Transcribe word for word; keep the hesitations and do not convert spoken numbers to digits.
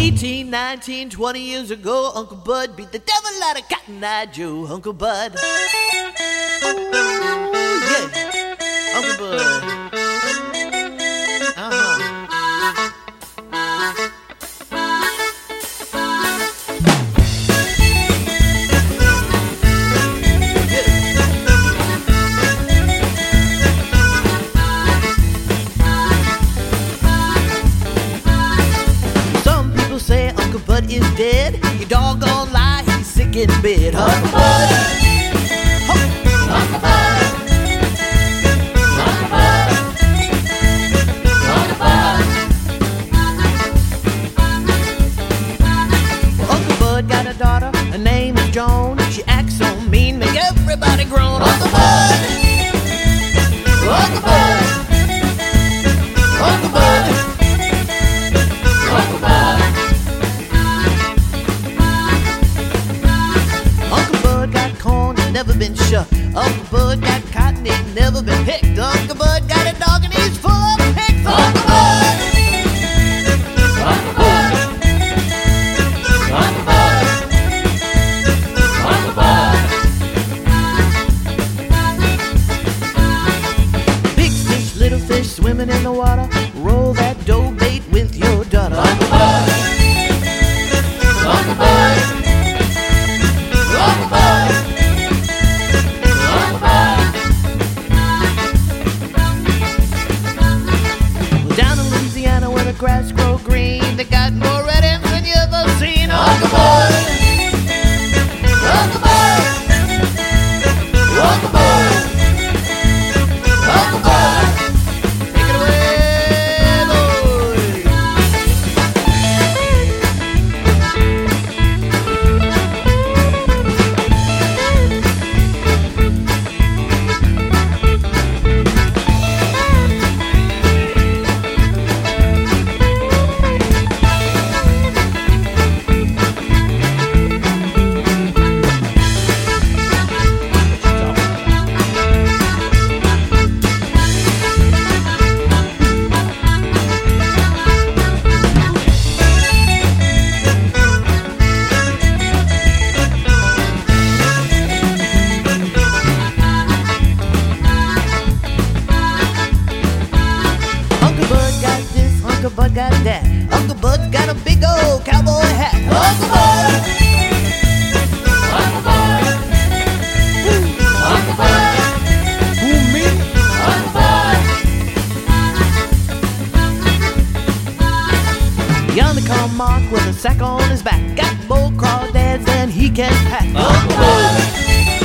eighteen, nineteen, twenty years ago, Uncle Bud beat the devil out of Cotton Eye Joe. Uncle Bud. Yeah, Uncle Bud. Uh-huh. Bud is dead. You doggone lie, he's sick in bed. Uncle Bud, Uncle Bud, Uncle Bud, Uncle Bud. Uncle Bud got a daughter, her name is Joan. She acts so mean, make everybody groan. Uncle Bud, Uncle Bud, Uncle Bud, Uncle Bud. Never been shucked. Uncle Bud got cotton, ain't never been picked. Uncle Bud got a dog and he's full of picks. Uncle Bud, Uncle Bud, Uncle Bud, Uncle Bud. Big fish, little fish swimming in the water. Roll that dough bait with your daughter. Uncle Bud, Uncle Bud, Uncle Bud. Grass grow green, they got more red ants than you ever seen. Uncle Bud, Uncle Bud, Uncle Bud, Uncle Bud. Take it away, Uncle Bud got that. Uncle Bud's got a big old cowboy hat. Uncle Bud, Uncle Bud, Uncle Bud. Who, me? Uncle Bud. Yonder come Mark with a sack on his back. Got more crawdads than he can pack. Uncle Bud.